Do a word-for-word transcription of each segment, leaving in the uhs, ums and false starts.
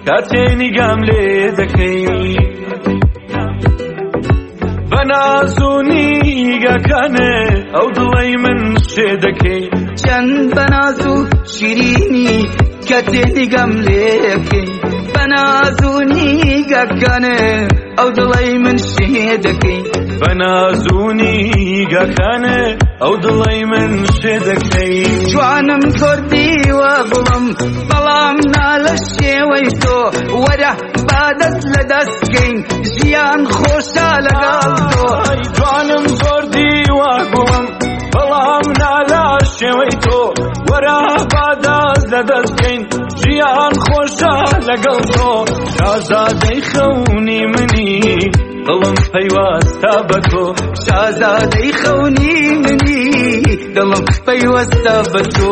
کاتێنی گام لێ دەکەی بەنازوونی گەکانێ ئەو دڵەی من شێ دەکەی چەند بەناز و شیرینی کاتێنی گام لێ دەکەی بەنازوونی گەکانێ ئەو دڵەی من شێ دەکەی بەنازوونی گەکانێ ئەو دڵەی من شێ دەکەی جوانم زۆر دیوە گوڵم بەڵام نا لە شێوەی تۆ وەرە با دەست لە دەستکەین ژیان خۆشە لەگەڵ تۆ جوانم زۆر دیوە گوڵم بەڵام نا لە شێوەی تۆ وەرە با دەست لە دەستکەین ژیان خۆشە لەگەڵ تۆ شازادەی خەونی منی دڵم پەیوەستە بە تۆ شازادەی خەونی منی دڵم پەیوەستە بە تۆ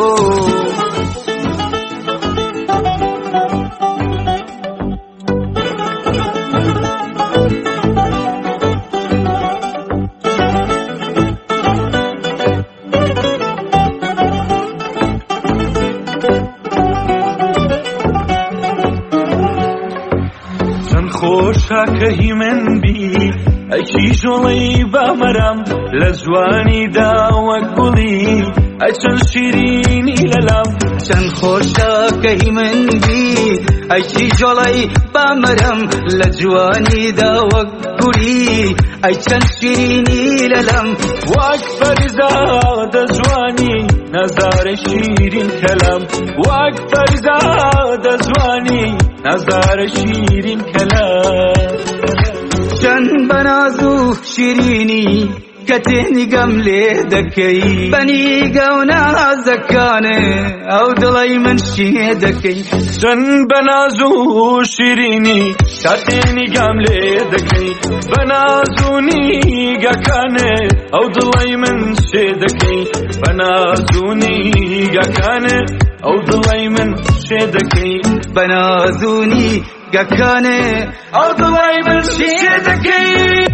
خۆشە کە هی من بی ئەکی ژۆڵەی بامەرەم لە جوانیدا وەک گوڵی ئەی چەند شیرینی لەلام چەند خۆشە کە هی من بی ئەکی ژۆڵەی بامەرەم لە جوانیدا وەک گوڵی ئەی چەند شیرینی لەلام وەک فەریزادە جوانی نەزارە شیرین کەلام وەک فەریزادە جوانی نەزارە شیرین کەلام چەند بەناز و شیرینی کاتێنی گام لێ دەکەی بەنیگە و نازەکانێ ئەو دڵەی من شێ دەکەی چەند بەناز و شیرینی کاتێنی گام لێ دەکەی بەنازوونی گەکانێ ئەو دڵەی من شێ دەکەی بەنازوونی گەکانێ ئەو دڵەی من شێ دەکەی بەنازوونی گەکانێ ئەو دڵەی من شێ دەکەی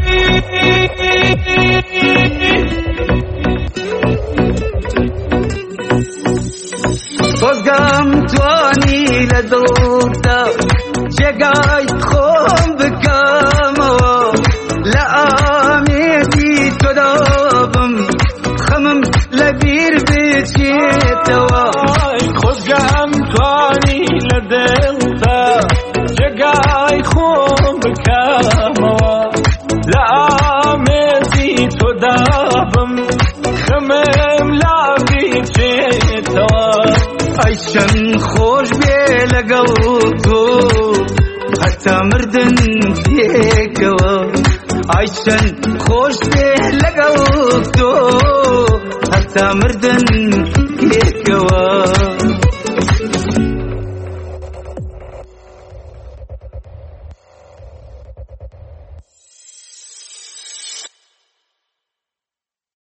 خۆزگام توانی لە دڵدا جێگای خۆم بکەمەوە لە ئامێدی تۆدا بم خەمم لە بیر بچێتەوە خۆزگام توانی لە دڵدا جێگای خۆم بکەمەوە لە ئامێدی تۆدا بم خەمم لە بچێتەوە ئەی چەند خۆش بێ لەگەڵ تۆ هەتا مردن پێکەوە ئەی چەند خۆش بێ لەگەڵ تۆ هەتا مردن پێکەوە